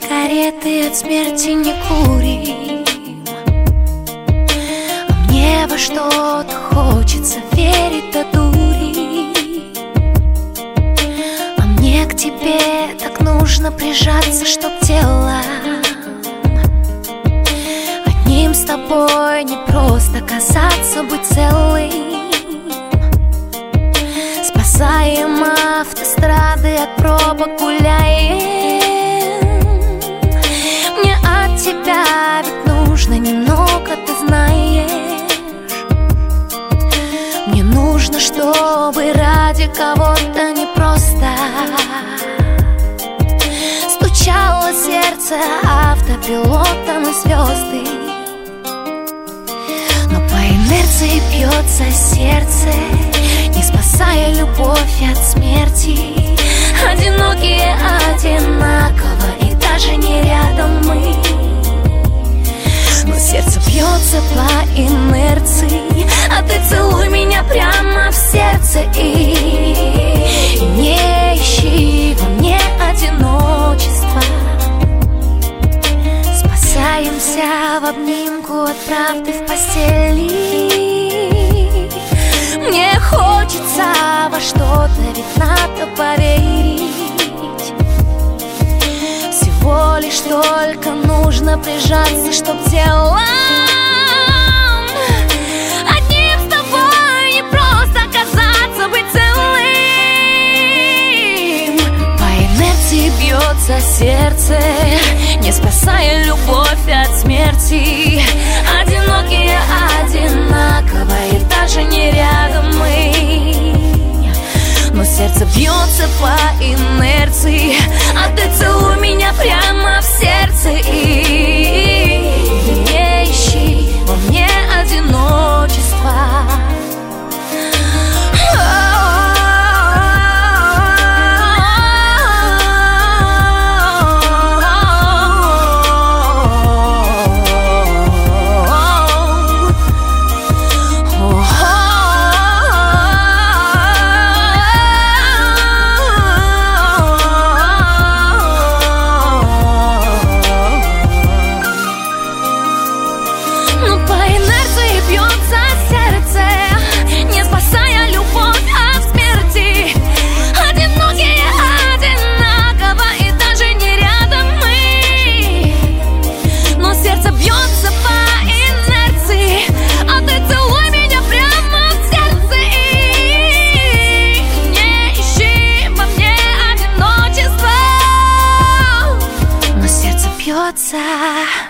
сигареты от смерти не курим, а мне во что-то хочется верить до дури. А мне к тебе так нужно прижаться, чтоб телом одним с тобой не просто казаться, быть целым. Спасаем автострады от пробок, гуляем. Мне от тебя ведь нужно немного, ты знаешь. Мне нужно, чтобы ради кого-то не просто стучало сердце автопилотом и звезды. Но по инерции бьется сердце, не спасая любовь от смерти. Одинокие одинаково, и даже не рядом мы. Но сердце бьется по инерции, а ты целуй меня прямо в сердце. И не ищи во мне одиночества. Спасаемся в обнимку от правды в постели. Мне хочется во что-то, ведь надо поверить. Всего лишь только нужно прижаться, чтоб телом одним с тобой не просто казаться, быть целым. По инерции бьется сердце, не спасая любовь от смерти. Одинокие одинаково, и даже не рядом мы. Но сердце бьется по инерции, а ты целуй меня прямо в сердце. И не ищи во мне одиночества. Бьется